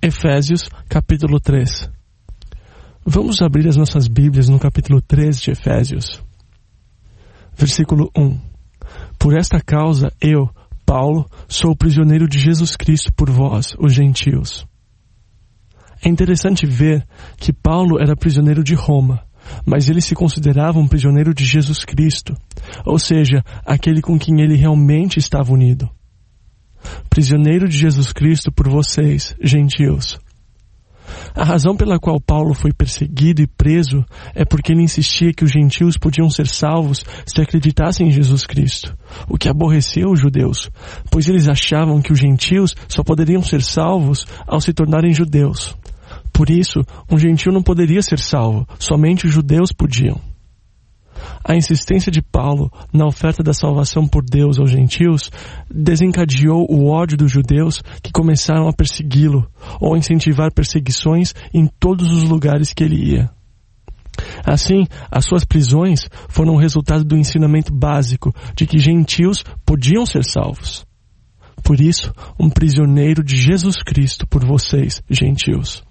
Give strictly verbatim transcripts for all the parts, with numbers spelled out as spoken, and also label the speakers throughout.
Speaker 1: Efésios, capítulo três. Vamos abrir as nossas Bíblias no capítulo três de Efésios. Versículo um. Por esta causa, eu, Paulo, sou prisioneiro de Jesus Cristo por vós, os gentios. É interessante ver que Paulo era prisioneiro de Roma, mas ele se considerava um prisioneiro de Jesus Cristo, ou seja, aquele com quem ele realmente estava unido. Prisioneiro de Jesus Cristo por vocês, gentios. A razão pela qual Paulo foi perseguido e preso é porque ele insistia que os gentios podiam ser salvos se acreditassem em Jesus Cristo, o que aborreceu os judeus, pois eles achavam que os gentios só poderiam ser salvos ao se tornarem judeus. Por isso, um gentio não poderia ser salvo, somente os judeus podiam. A insistência de Paulo na oferta da salvação por Deus aos gentios desencadeou o ódio dos judeus que começaram a persegui-lo ou a incentivar perseguições em todos os lugares que ele ia. Assim, as suas prisões foram o resultado do ensinamento básico de que gentios podiam ser salvos. Por isso, um prisioneiro de Jesus Cristo por vocês, gentios.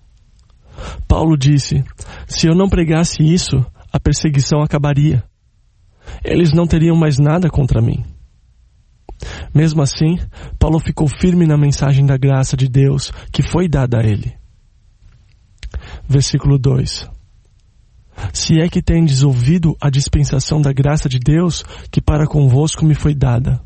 Speaker 1: Paulo disse: se eu não pregasse isso, a perseguição acabaria. Eles não teriam mais nada contra mim. Mesmo assim, Paulo ficou firme na mensagem da graça de Deus que foi dada a ele. Versículo dois. Se é que tendes ouvido a dispensação da graça de Deus que para convosco me foi dada.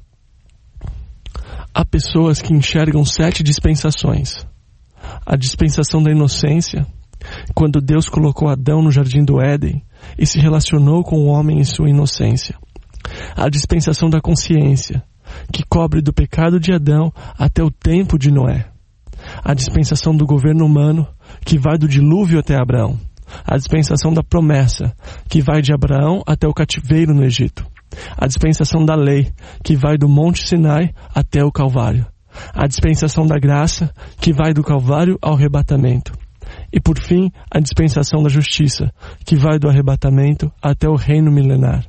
Speaker 1: Há pessoas que enxergam sete dispensações. A dispensação da inocência, quando Deus colocou Adão no jardim do Éden e se relacionou com o homem em sua inocência. A dispensação da consciência, que cobre do pecado de Adão até o tempo de Noé. A dispensação do governo humano, que vai do dilúvio até Abraão. A dispensação da promessa, que vai de Abraão até o cativeiro no Egito. A dispensação da lei, que vai do Monte Sinai até o Calvário. A dispensação da graça, que vai do Calvário ao arrebatamento. E por fim, a dispensação da justiça, que vai do arrebatamento até o reino milenar.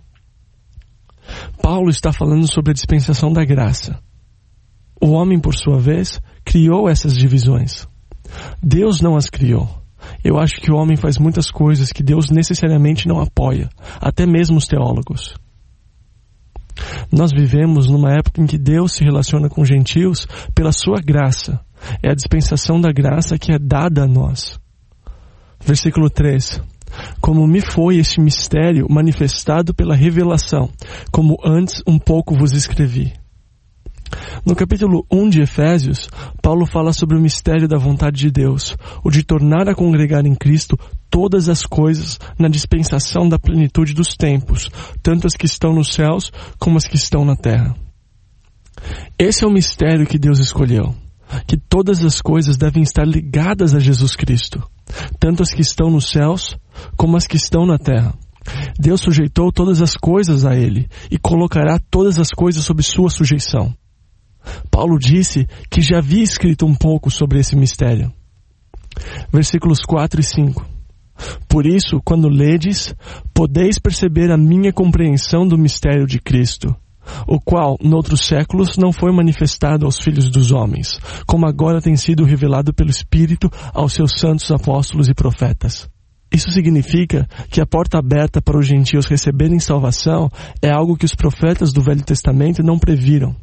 Speaker 1: Paulo está falando sobre a dispensação da graça. O homem, por sua vez, criou essas divisões. Deus não as criou. Eu acho que o homem faz muitas coisas que Deus necessariamente não apoia, até mesmo os teólogos. Nós vivemos numa época em que Deus se relaciona com gentios pela sua graça. É a dispensação da graça que é dada a nós. Versículo três. Como me foi este mistério manifestado pela revelação, como antes um pouco vos escrevi. No capítulo um de Efésios, Paulo fala sobre o mistério da vontade de Deus, o de tornar a congregar em Cristo todas as coisas na dispensação da plenitude dos tempos, tanto as que estão nos céus como as que estão na terra. Esse é o mistério que Deus escolheu, que todas as coisas devem estar ligadas a Jesus Cristo, tanto as que estão nos céus como as que estão na terra. Deus sujeitou todas as coisas a Ele e colocará todas as coisas sob sua sujeição. Paulo disse que já havia escrito um pouco sobre esse mistério. Versículos quatro e cinco. Por isso, quando ledes, podeis perceber a minha compreensão do mistério de Cristo, o qual, noutros séculos, não foi manifestado aos filhos dos homens, como agora tem sido revelado pelo Espírito aos seus santos apóstolos e profetas. Isso significa que a porta aberta para os gentios receberem salvação é algo que os profetas do Velho Testamento não previram.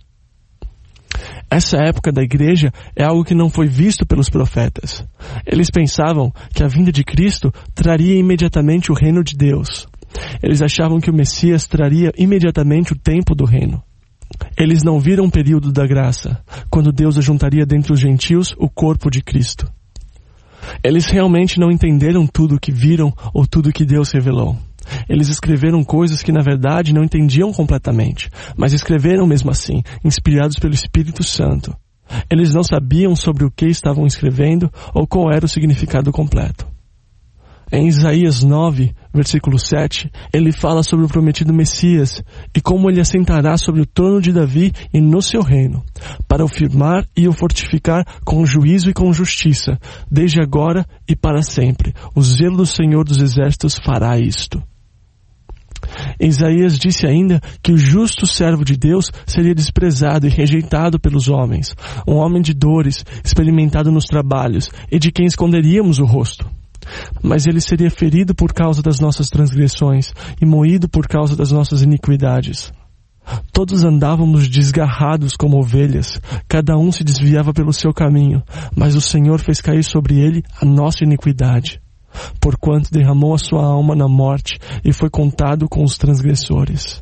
Speaker 1: Essa época da igreja é algo que não foi visto pelos profetas. Eles pensavam que a vinda de Cristo traria imediatamente o reino de Deus. Eles achavam que o Messias traria imediatamente o tempo do reino. Eles não viram o período da graça, quando Deus ajuntaria dentre os gentios o corpo de Cristo. Eles realmente não entenderam tudo o que viram ou tudo o que Deus revelou. Eles escreveram coisas que na verdade não entendiam completamente, mas escreveram mesmo assim, inspirados pelo Espírito Santo. Eles não sabiam sobre o que estavam escrevendo ou qual era o significado completo. Em Isaías nove, versículo sete, ele fala sobre o prometido Messias e como ele assentará sobre o trono de Davi e no seu reino, para o firmar e o fortificar com juízo e com justiça, desde agora e para sempre. O zelo do Senhor dos Exércitos fará isto. Isaías disse ainda que o justo servo de Deus seria desprezado e rejeitado pelos homens, um homem de dores, experimentado nos trabalhos e de quem esconderíamos o rosto. Mas ele seria ferido por causa das nossas transgressões e moído por causa das nossas iniquidades. Todos andávamos desgarrados como ovelhas, cada um se desviava pelo seu caminho, mas o Senhor fez cair sobre ele a nossa iniquidade, porquanto derramou a sua alma na morte e foi contado com os transgressores.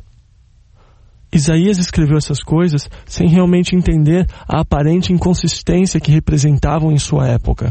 Speaker 1: Isaías escreveu essas coisas sem realmente entender a aparente inconsistência que representavam em sua época.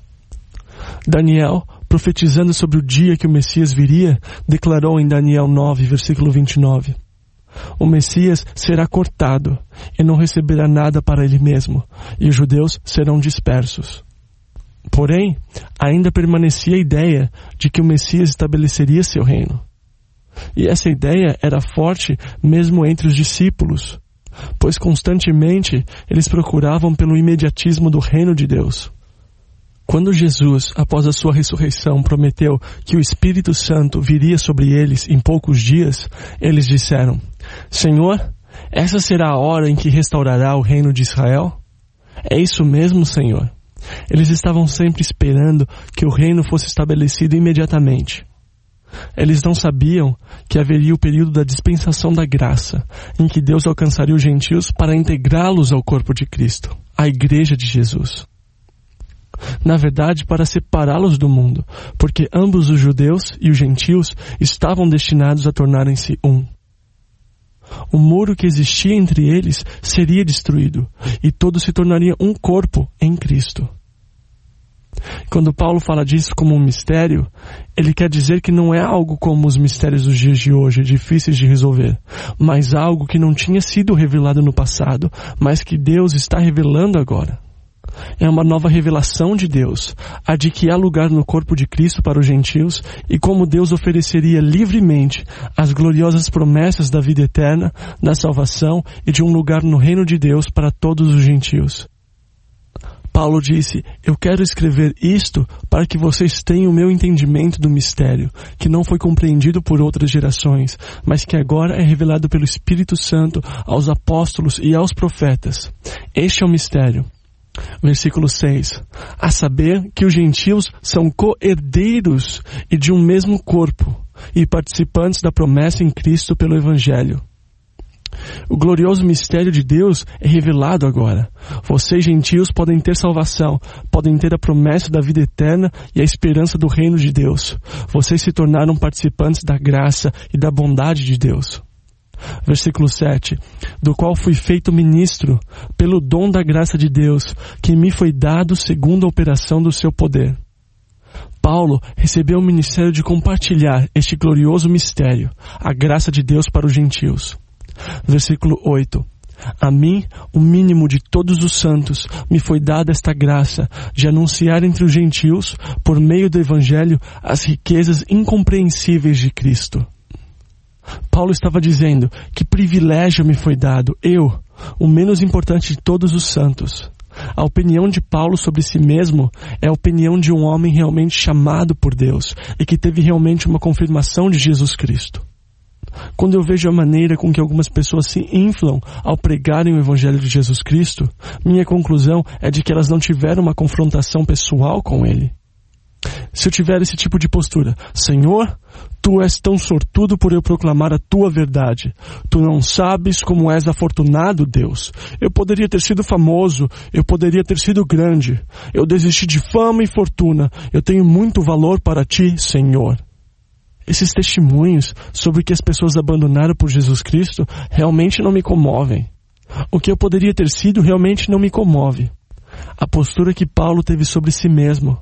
Speaker 1: Daniel, profetizando sobre o dia que o Messias viria, declarou em Daniel nove, versículo vinte e nove: o Messias será cortado e não receberá nada para ele mesmo, e os judeus serão dispersos. Porém, ainda permanecia a ideia de que o Messias estabeleceria seu reino. E essa ideia era forte mesmo entre os discípulos, pois constantemente eles procuravam pelo imediatismo do reino de Deus. Quando Jesus, após a sua ressurreição, prometeu que o Espírito Santo viria sobre eles em poucos dias, eles disseram: Senhor, essa será a hora em que restaurará o reino de Israel? É isso mesmo, Senhor. Eles estavam sempre esperando que o reino fosse estabelecido imediatamente. Eles não sabiam que haveria o período da dispensação da graça, em que Deus alcançaria os gentios para integrá-los ao corpo de Cristo, a igreja de Jesus. Na verdade, para separá-los do mundo, porque ambos os judeus e os gentios estavam destinados a tornarem-se um. O muro que existia entre eles seria destruído, e todos se tornariam um corpo em Cristo. Quando Paulo fala disso como um mistério, ele quer dizer que não é algo como os mistérios dos dias de hoje, difíceis de resolver, mas algo que não tinha sido revelado no passado, mas que Deus está revelando agora. É uma nova revelação de Deus, a de que há lugar no corpo de Cristo para os gentios e como Deus ofereceria livremente as gloriosas promessas da vida eterna, da salvação e de um lugar no reino de Deus para todos os gentios. Paulo disse: eu quero escrever isto para que vocês tenham o meu entendimento do mistério, que não foi compreendido por outras gerações, mas que agora é revelado pelo Espírito Santo aos apóstolos e aos profetas. Este é o mistério. Versículo seis. A saber que os gentios são co-herdeiros e de um mesmo corpo, e participantes da promessa em Cristo pelo Evangelho. O glorioso mistério de Deus é revelado agora. Vocês, gentios, podem ter salvação, podem ter a promessa da vida eterna e a esperança do reino de Deus. Vocês se tornaram participantes da graça e da bondade de Deus. Versículo sete. Do qual fui feito ministro, pelo dom da graça de Deus, que me foi dado segundo a operação do seu poder. Paulo recebeu o ministério de compartilhar este glorioso mistério, a graça de Deus para os gentios. Versículo oito. A mim, o mínimo de todos os santos, me foi dada esta graça de anunciar entre os gentios, por meio do Evangelho, as riquezas incompreensíveis de Cristo. Paulo estava dizendo: que privilégio me foi dado, eu, o menos importante de todos os santos. A opinião de Paulo sobre si mesmo é a opinião de um homem realmente chamado por Deus e que teve realmente uma confirmação de Jesus Cristo. Quando eu vejo a maneira com que algumas pessoas se inflam ao pregarem o Evangelho de Jesus Cristo, minha conclusão é de que elas não tiveram uma confrontação pessoal com Ele. Se eu tiver esse tipo de postura: Senhor, Tu és tão sortudo por eu proclamar a Tua verdade. Tu não sabes como és afortunado, Deus. Eu poderia ter sido famoso, eu poderia ter sido grande. Eu desisti de fama e fortuna. Eu tenho muito valor para Ti, Senhor. Esses testemunhos sobre que as pessoas abandonaram por Jesus Cristo realmente não me comovem. O que eu poderia ter sido realmente não me comove. A postura que Paulo teve sobre si mesmo: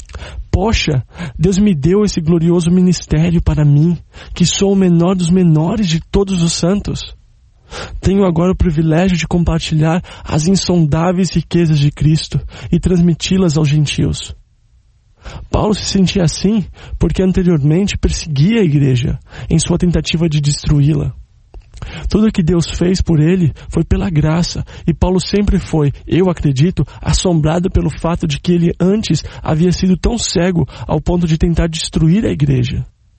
Speaker 1: poxa, Deus me deu esse glorioso ministério para mim, que sou o menor dos menores de todos os santos. Tenho agora o privilégio de compartilhar as insondáveis riquezas de Cristo e transmiti-las aos gentios. Paulo se sentia assim porque anteriormente perseguia a igreja em sua tentativa de destruí-la. Tudo o que Deus fez por ele foi pela graça, e Paulo sempre foi, eu acredito, assombrado pelo fato de que ele antes havia sido tão cego ao ponto de tentar destruir a igreja.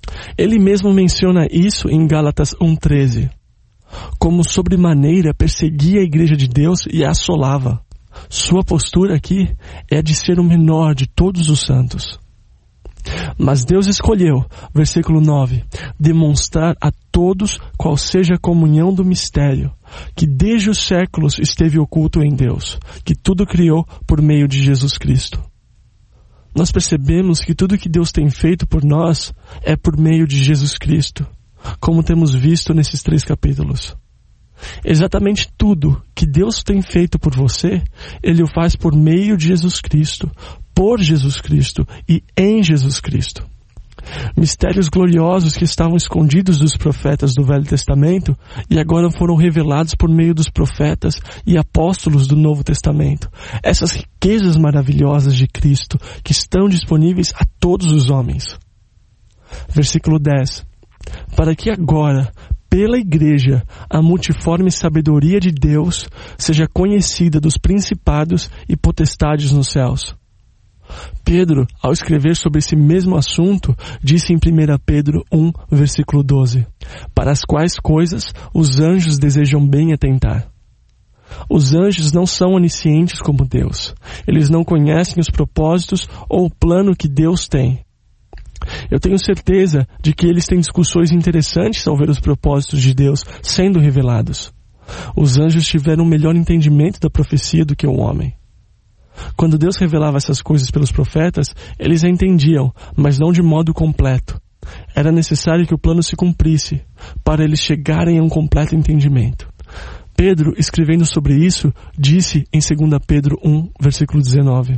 Speaker 1: Ele mesmo menciona isso em Gálatas um treze. Como sobremaneira perseguia a igreja de Deus e a assolava. Sua postura aqui é a de ser o menor de todos os santos. Mas Deus escolheu, versículo nove, demonstrar a todos qual seja a comunhão do mistério, que desde os séculos esteve oculto em Deus, que tudo criou por meio de Jesus Cristo. Nós percebemos que tudo que Deus tem feito por nós é por meio de Jesus Cristo, como temos visto nesses três capítulos. Exatamente tudo que Deus tem feito por você, Ele o faz por meio de Jesus Cristo, por Jesus Cristo e em Jesus Cristo. Mistérios gloriosos que estavam escondidos dos profetas do Velho Testamento e agora foram revelados por meio dos profetas e apóstolos do Novo Testamento. Essas riquezas maravilhosas de Cristo que estão disponíveis a todos os homens. Versículo dez. Para que agora, pela igreja, a multiforme sabedoria de Deus seja conhecida dos principados e potestades nos céus. Pedro, ao escrever sobre esse mesmo assunto, disse em primeira Pedro um, versículo doze, para as quais coisas os anjos desejam bem atentar. Os anjos não são oniscientes como Deus. Eles não conhecem os propósitos ou o plano que Deus tem. Eu tenho certeza de que eles têm discussões interessantes ao ver os propósitos de Deus sendo revelados. Os anjos tiveram um melhor entendimento da profecia do que o homem. Quando Deus revelava essas coisas pelos profetas, eles a entendiam, mas não de modo completo. Era necessário que o plano se cumprisse, para eles chegarem a um completo entendimento. Pedro, escrevendo sobre isso, disse em segunda Pedro um, versículo dezenove,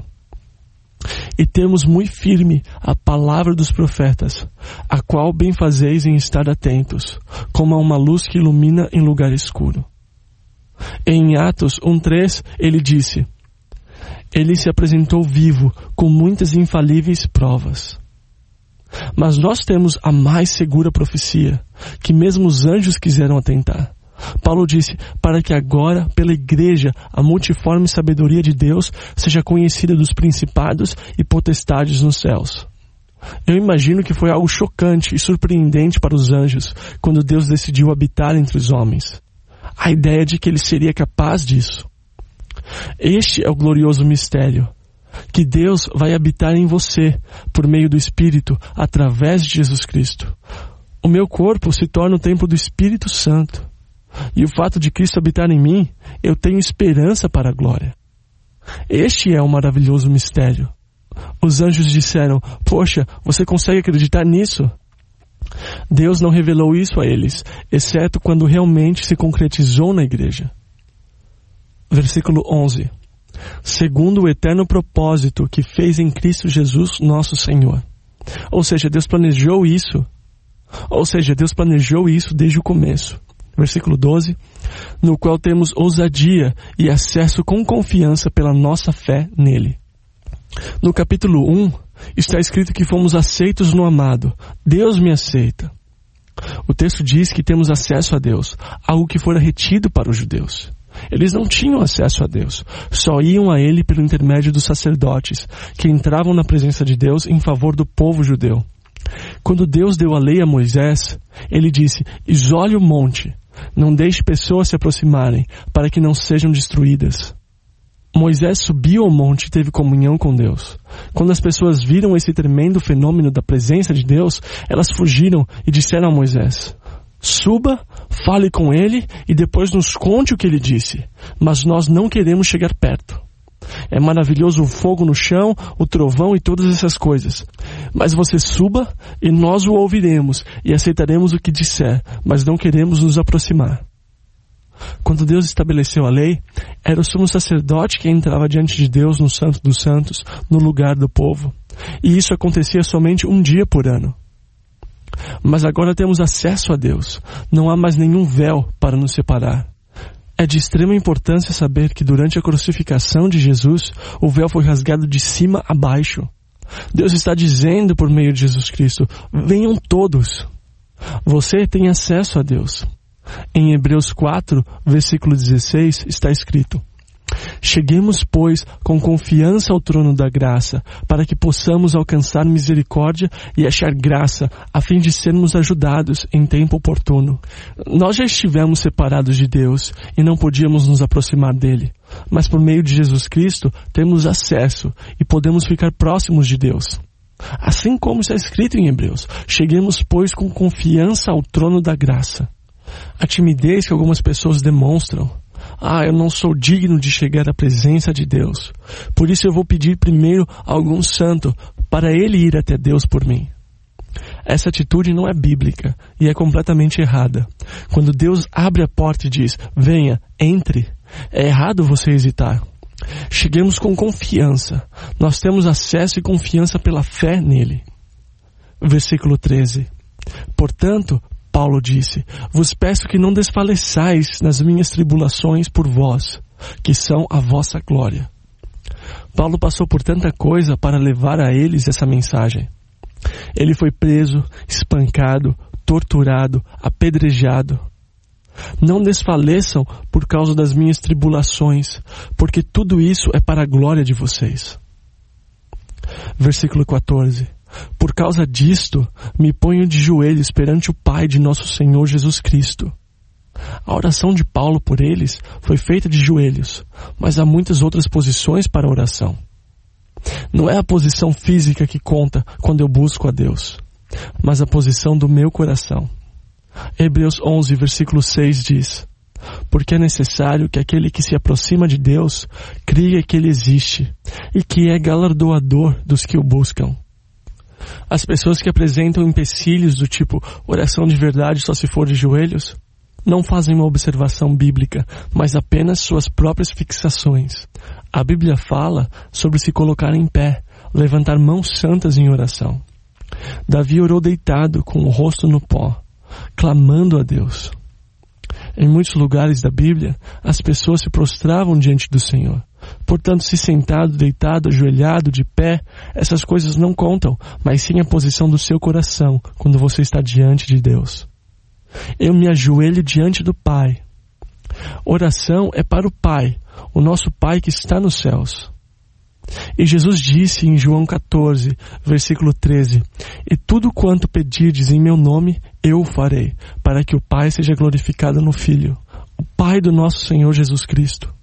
Speaker 1: e temos muito firme a palavra dos profetas, a qual bem fazeis em estar atentos, como a uma luz que ilumina em lugar escuro. Em Atos um três, ele disse, ele se apresentou vivo, com muitas infalíveis provas. Mas nós temos a mais segura profecia, que mesmo os anjos quiseram atentar. Paulo disse, para que agora, pela igreja, a multiforme sabedoria de Deus seja conhecida dos principados e potestades nos céus. Eu imagino que foi algo chocante e surpreendente para os anjos, quando Deus decidiu habitar entre os homens. A ideia de que ele seria capaz disso. Este é o glorioso mistério, que Deus vai habitar em você, por meio do Espírito, através de Jesus Cristo. O meu corpo se torna o templo do Espírito Santo. E o fato de Cristo habitar em mim, eu tenho esperança para a glória. Este é o maravilhoso mistério. Os anjos disseram, poxa, você consegue acreditar nisso? Deus não revelou isso a eles, exceto quando realmente se concretizou na igreja. Versículo onze. Segundo o eterno propósito que fez em Cristo Jesus nosso Senhor. Ou seja, Deus planejou isso. Ou seja, Deus planejou isso desde o começo. Versículo doze. No qual temos ousadia e acesso com confiança pela nossa fé nele. No capítulo um, está escrito que fomos aceitos no amado. Deus me aceita. O texto diz que temos acesso a Deus, algo que fora retido para os judeus. Eles não tinham acesso a Deus, só iam a Ele pelo intermédio dos sacerdotes, que entravam na presença de Deus em favor do povo judeu. Quando Deus deu a lei a Moisés, Ele disse, isole o monte, não deixe pessoas se aproximarem, para que não sejam destruídas. Moisés subiu ao monte e teve comunhão com Deus. Quando as pessoas viram esse tremendo fenômeno da presença de Deus, elas fugiram e disseram a Moisés, suba, fale com ele e depois nos conte o que ele disse, mas nós não queremos chegar perto. É maravilhoso o fogo no chão, o trovão e todas essas coisas. Mas você suba e nós o ouviremos e aceitaremos o que disser, mas não queremos nos aproximar. Quando Deus estabeleceu a lei, era o sumo sacerdote que entrava diante de Deus no Santo dos Santos, no lugar do povo. E isso acontecia somente um dia por ano. Mas agora temos acesso a Deus. Não há mais nenhum véu para nos separar. É de extrema importância saber que durante a crucificação de Jesus, o véu foi rasgado de cima a baixo. Deus está dizendo por meio de Jesus Cristo, venham todos. Você tem acesso a Deus. Em Hebreus quatro, versículo dezesseis, está escrito, Cheguemos, pois, com confiança ao trono da graça, para que possamos alcançar misericórdia e achar graça, a fim de sermos ajudados em tempo oportuno. Nós já estivemos separados de Deus e não podíamos nos aproximar dele, mas por meio de Jesus Cristo temos acesso e podemos ficar próximos de Deus. Assim como está escrito em Hebreus, cheguemos, pois, com confiança ao trono da graça. A timidez que algumas pessoas demonstram: ah, eu não sou digno de chegar à presença de Deus, por isso eu vou pedir primeiro a algum santo para ele ir até Deus por mim. Essa atitude não é bíblica e é completamente errada. Quando Deus abre a porta e diz: venha, entre, é errado você hesitar. Cheguemos com confiança. Nós temos acesso e confiança pela fé nele. Versículo treze. Portanto, Paulo disse: vos peço que não desfaleçais nas minhas tribulações por vós, que são a vossa glória. Paulo passou por tanta coisa para levar a eles essa mensagem. Ele foi preso, espancado, torturado, apedrejado. Não desfaleçam por causa das minhas tribulações, porque tudo isso é para a glória de vocês. Versículo quatorze. Por causa disto, me ponho de joelhos perante o Pai de nosso Senhor Jesus Cristo. A oração de Paulo por eles foi feita de joelhos, mas há muitas outras posições para a oração. Não é a posição física que conta quando eu busco a Deus, mas a posição do meu coração. Hebreus onze, versículo seis diz: porque é necessário que aquele que se aproxima de Deus creia que Ele existe e que é galardoador dos que o buscam. As pessoas que apresentam empecilhos do tipo oração de verdade só se for de joelhos, não fazem uma observação bíblica, mas apenas suas próprias fixações. A Bíblia fala sobre se colocar em pé, levantar mãos santas em oração. Davi orou deitado com o rosto no pó, clamando a Deus. Em muitos lugares da Bíblia, as pessoas se prostravam diante do Senhor. Portanto, se sentado, deitado, ajoelhado, de pé, essas coisas não contam, mas sim a posição do seu coração quando você está diante de Deus. Eu me ajoelho diante do Pai. Oração é para o Pai, o nosso Pai que está nos céus. E Jesus disse em João quatorze, versículo treze: e tudo quanto pedirdes em meu nome, eu o farei, para que o Pai seja glorificado no Filho, o Pai do nosso Senhor Jesus Cristo.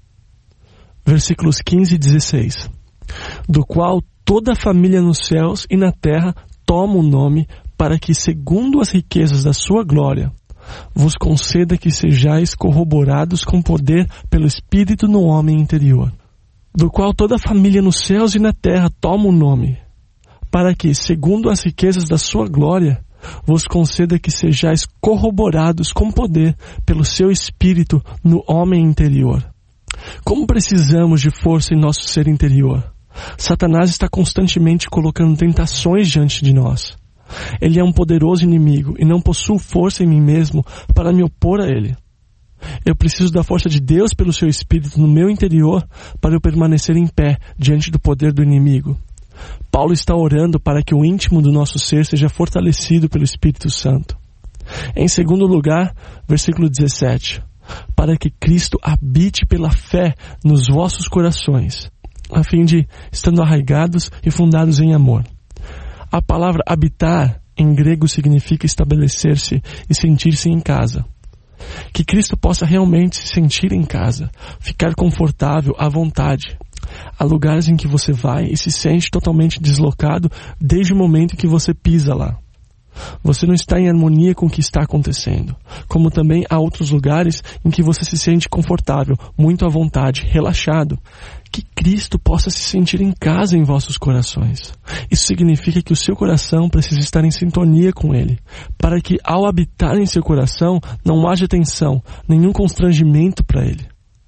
Speaker 1: Versículos quinze e dezesseis. Do qual toda a família nos céus e na terra toma o nome, para que, segundo as riquezas da sua glória, vos conceda que sejais corroborados com poder pelo Espírito no homem interior. Do qual toda a família nos céus e na terra toma o nome, para que, segundo as riquezas da sua glória, vos conceda que sejais corroborados com poder pelo seu Espírito no homem interior. Como precisamos de força em nosso ser interior? Satanás está constantemente colocando tentações diante de nós. Ele é um poderoso inimigo e não possuo força em mim mesmo para me opor a ele. Eu preciso da força de Deus pelo seu Espírito no meu interior para eu permanecer em pé diante do poder do inimigo. Paulo está orando para que o íntimo do nosso ser seja fortalecido pelo Espírito Santo. Em segundo lugar, versículo dezessete. Para que Cristo habite pela fé nos vossos corações, a fim de, estando arraigados e fundados em amor. A palavra habitar em grego significa estabelecer-se e sentir-se em casa. Que Cristo possa realmente se sentir em casa, ficar confortável à vontade. Há lugares em que você vai e se sente totalmente deslocado desde o momento em que você pisa lá. Você não está em harmonia com o que está acontecendo. Como também há outros lugares em que você se sente confortável, muito à vontade, relaxado. Que Cristo possa se sentir em casa em vossos corações. Isso significa que o seu coração precisa estar em sintonia com Ele, para que ao habitar em seu coração não haja tensão, nenhum constrangimento para Ele.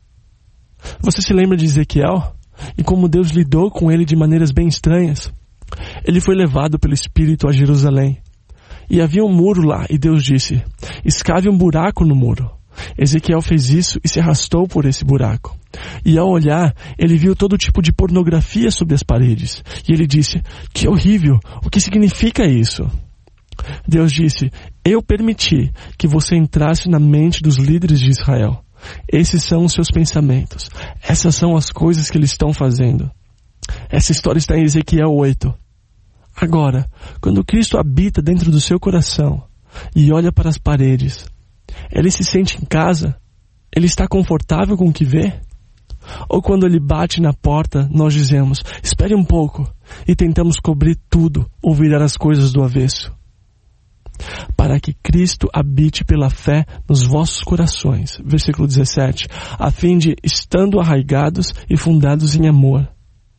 Speaker 1: Você se lembra de Ezequiel? E como Deus lidou com ele de maneiras bem estranhas? Ele foi levado pelo Espírito a Jerusalém. E havia um muro lá, e Deus disse: escave um buraco no muro. Ezequiel fez isso e se arrastou por esse buraco. E ao olhar, ele viu todo tipo de pornografia sobre as paredes. E ele disse: que horrível, o que significa isso? Deus disse: eu permiti que você entrasse na mente dos líderes de Israel, Esses são os seus pensamentos. Essas são as coisas que eles estão fazendo. Essa história está em Ezequiel oito. Agora, quando Cristo habita dentro do seu coração e olha para as paredes, ele se sente em casa? Ele está confortável com o que vê? Ou quando ele bate na porta, nós dizemos, espere um pouco, e tentamos cobrir tudo ou virar as coisas do avesso? Para que Cristo habite pela fé nos vossos corações, versículo dezessete, a fim de, estando arraigados e fundados em amor,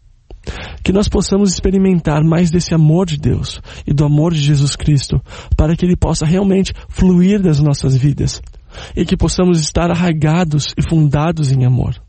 Speaker 1: que nós possamos experimentar mais desse amor de Deus e do amor de Jesus Cristo, para que ele possa realmente fluir das nossas vidas, e que possamos estar arraigados e fundados em amor.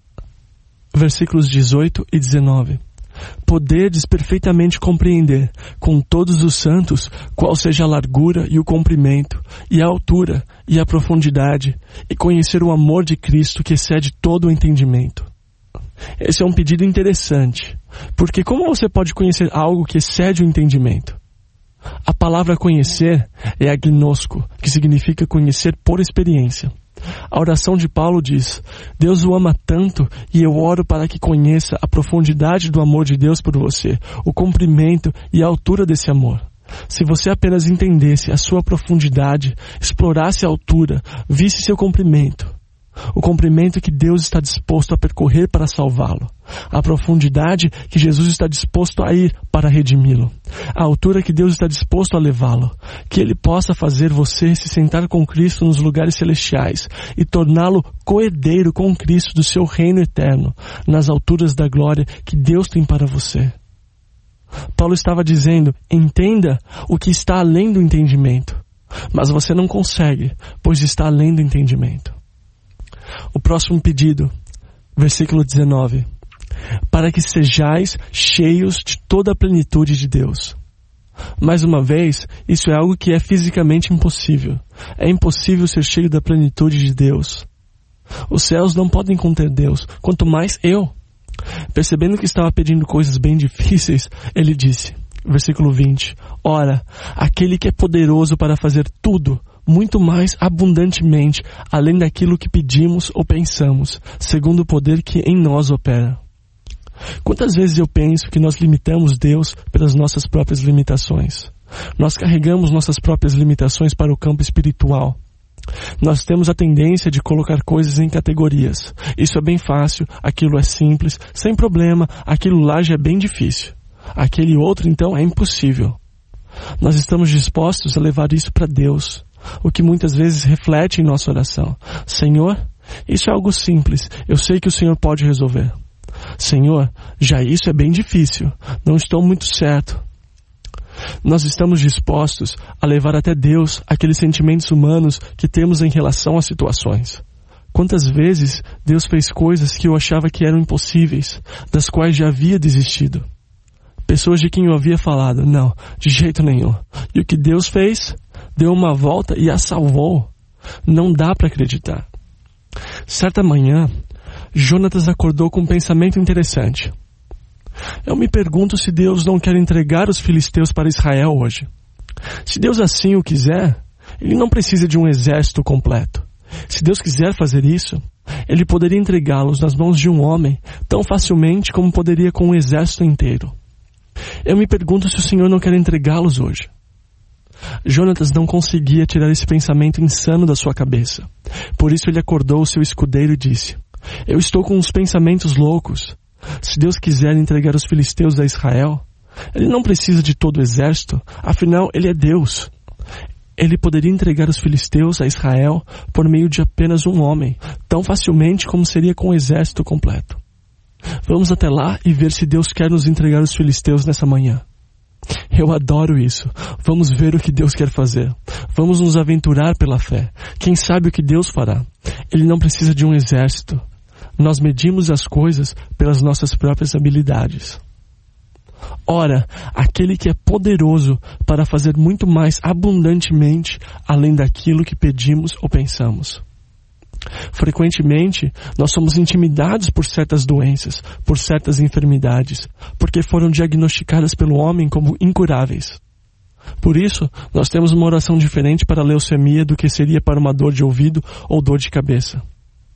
Speaker 1: Versículos dezoito e dezenove. Podedes perfeitamente compreender com todos os santos qual seja a largura e o comprimento, e a altura e a profundidade, e conhecer o amor de Cristo que excede todo o entendimento. Esse é um pedido interessante, porque como você pode conhecer algo que excede o entendimento? A palavra conhecer é agnosco, que significa conhecer por experiência. A oração de Paulo diz, Deus o ama tanto e eu oro para que conheça a profundidade do amor de Deus por você, o comprimento e a altura desse amor. Se você apenas entendesse a sua profundidade, explorasse a altura, visse seu comprimento, o comprimento que Deus está disposto a percorrer para salvá-lo, a profundidade que Jesus está disposto a ir para redimi-lo, a altura que Deus está disposto a levá-lo, que Ele possa fazer você se sentar com Cristo nos lugares celestiais e torná-lo coerdeiro com Cristo do seu reino eterno, nas alturas da glória que Deus tem para você. Paulo estava dizendo, entenda o que está além do entendimento, mas você não consegue, pois está além do entendimento. O próximo pedido, versículo dezenove. Para que sejais cheios de toda a plenitude de Deus. Mais uma vez, isso é algo que é fisicamente impossível. É impossível ser cheio da plenitude de Deus. Os céus não podem conter Deus, quanto mais eu. Percebendo que estava pedindo coisas bem difíceis, ele disse, versículo vinte. Ora, aquele que é poderoso para fazer tudo, muito mais abundantemente, além daquilo que pedimos ou pensamos, segundo o poder que em nós opera. Quantas vezes eu penso que nós limitamos Deus pelas nossas próprias limitações? Nós carregamos nossas próprias limitações para o campo espiritual. Nós temos a tendência de colocar coisas em categorias. Isso é bem fácil, aquilo é simples, sem problema, aquilo lá já é bem difícil. Aquele outro, então, é impossível. Nós estamos dispostos a levar isso para Deus, o que muitas vezes reflete em nossa oração. Senhor, isso é algo simples, eu sei que o Senhor pode resolver. Senhor, já isso é bem difícil, não estou muito certo. Nós estamos dispostos a levar até Deus aqueles sentimentos humanos que temos em relação às situações. Quantas vezes Deus fez coisas que eu achava que eram impossíveis, das quais já havia desistido. Pessoas de quem eu havia falado, não, de jeito nenhum. E o que Deus fez? Deu uma volta e a salvou. Não dá para acreditar. Certa manhã, Jonatas acordou com um pensamento interessante. Eu me pergunto se Deus não quer entregar os filisteus para Israel hoje. Se Deus assim o quiser, Ele não precisa de um exército completo. Se Deus quiser fazer isso, Ele poderia entregá-los nas mãos de um homem tão facilmente como poderia com um exército inteiro. Eu me pergunto se o Senhor não quer entregá-los hoje. Jonatas não conseguia tirar esse pensamento insano da sua cabeça. Por isso ele acordou o seu escudeiro e disse, eu estou com uns pensamentos loucos. Se Deus quiser entregar os filisteus a Israel, Ele não precisa de todo o exército, afinal Ele é Deus. Ele poderia entregar os filisteus a Israel por meio de apenas um homem, tão facilmente como seria com o exército completo. Vamos até lá e ver se Deus quer nos entregar os filisteus nessa manhã. Eu adoro isso. Vamos ver o que Deus quer fazer. Vamos nos aventurar pela fé. Quem sabe o que Deus fará? Ele não precisa de um exército. Nós medimos as coisas pelas nossas próprias habilidades. Ora, aquele que é poderoso para fazer muito mais abundantemente além daquilo que pedimos ou pensamos. Frequentemente, nós somos intimidados por certas doenças, por certas enfermidades, porque foram diagnosticadas pelo homem como incuráveis. Por isso, nós temos uma oração diferente para a leucemia do que seria para uma dor de ouvido ou dor de cabeça.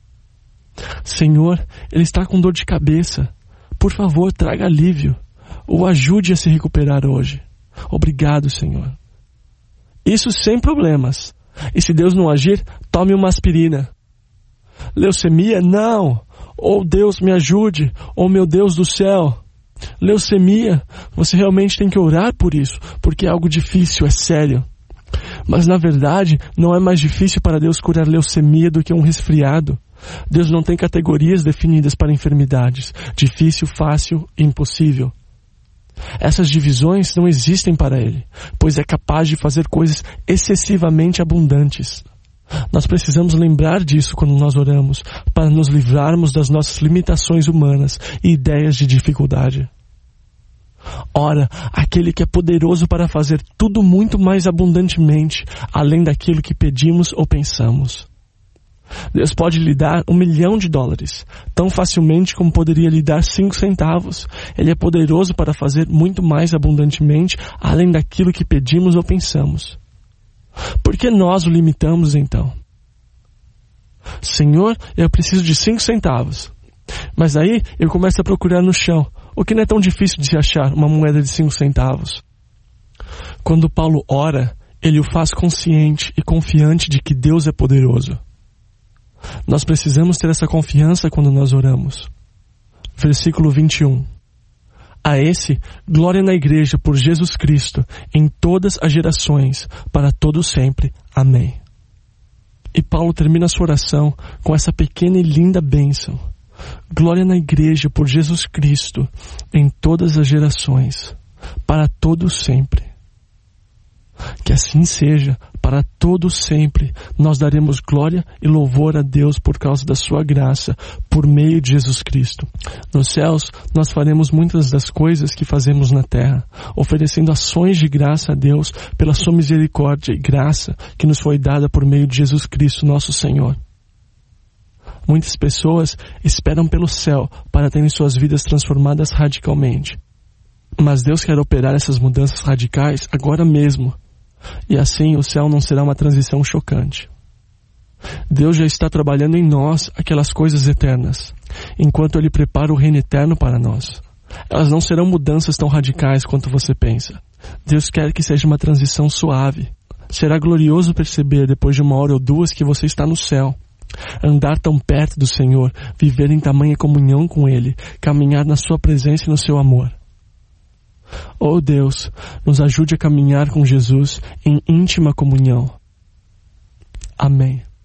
Speaker 1: Senhor, ele está com dor de cabeça. Por favor, traga alívio. O ajude a se recuperar hoje. Obrigado, Senhor. Isso sem problemas. E se Deus não agir, tome uma aspirina. Leucemia? Não. Oh, Deus, me ajude. Oh, meu Deus do céu. Leucemia? Você realmente tem que orar por isso, porque é algo difícil, é sério. Mas na verdade, não é mais difícil para Deus curar leucemia do que um resfriado. Deus não tem categorias definidas para enfermidades. Difícil, fácil e impossível. Essas divisões não existem para Ele, pois é capaz de fazer coisas excessivamente abundantes. Nós precisamos lembrar disso quando nós oramos, para nos livrarmos das nossas limitações humanas e ideias de dificuldade. Ora, aquele que é poderoso para fazer tudo muito mais abundantemente, além daquilo que pedimos ou pensamos. Deus pode lhe dar um milhão de dólares, tão facilmente como poderia lhe dar cinco centavos. Ele é poderoso para fazer muito mais abundantemente, além daquilo que pedimos ou pensamos. Por que nós o limitamos então? Senhor, eu preciso de cinco centavos. Mas aí eu começo a procurar no chão, o que não é tão difícil de se achar, uma moeda de cinco centavos. Quando Paulo ora, ele o faz consciente e confiante de que Deus é poderoso. Nós precisamos ter essa confiança quando nós oramos. Versículo vinte e um. A esse, glória na igreja por Jesus Cristo, em todas as gerações, para todo sempre. Amém. E Paulo termina sua oração com essa pequena e linda bênção. Glória na igreja por Jesus Cristo, em todas as gerações, para todo sempre. Que assim seja, para todo sempre, nós daremos glória e louvor a Deus por causa da sua graça, por meio de Jesus Cristo. Nos céus, nós faremos muitas das coisas que fazemos na terra, oferecendo ações de graça a Deus pela sua misericórdia e graça que nos foi dada por meio de Jesus Cristo, nosso Senhor. Muitas pessoas esperam pelo céu para terem suas vidas transformadas radicalmente. Mas Deus quer operar essas mudanças radicais agora mesmo. E assim o céu não será uma transição chocante. Deus já está trabalhando em nós aquelas coisas eternas, enquanto Ele prepara o reino eterno para nós. Elas não serão mudanças tão radicais quanto você pensa. Deus quer que seja uma transição suave. Será glorioso perceber depois de uma hora ou duas que você está no céu. Andar tão perto do Senhor, viver em tamanha comunhão com Ele, caminhar na sua presença e no seu amor. Oh Deus, nos ajude a caminhar com Jesus em íntima comunhão. Amém.